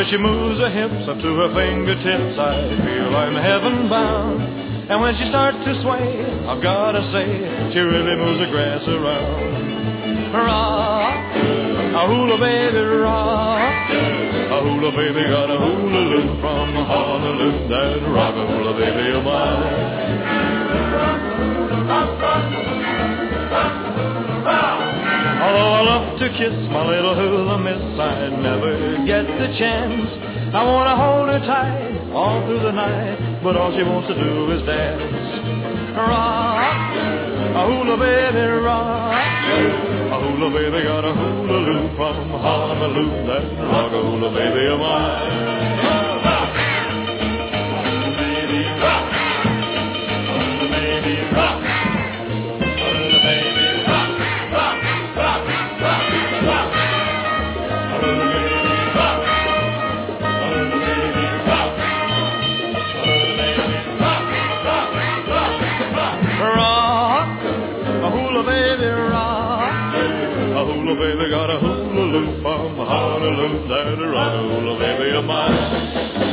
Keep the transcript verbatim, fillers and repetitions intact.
she moves her hips up to her fingertips, I feel I'm heaven bound. And when she starts to sway, I've gotta say, she really moves the grass around. Rock, a hula baby, rock. A hula baby got a hula loop from Honolulu. That rock a hula baby of mine. Although I love to kiss my little hula miss, I never get the chance. I wanna hold her tight all through the night, but all she wants to do is dance. Rock, a hula baby, rock. A hula baby got a hula loop from Honolulu. That rock a hula baby of mine. Baby got a hula loop from Honolulu. That rock a hula baby of mine.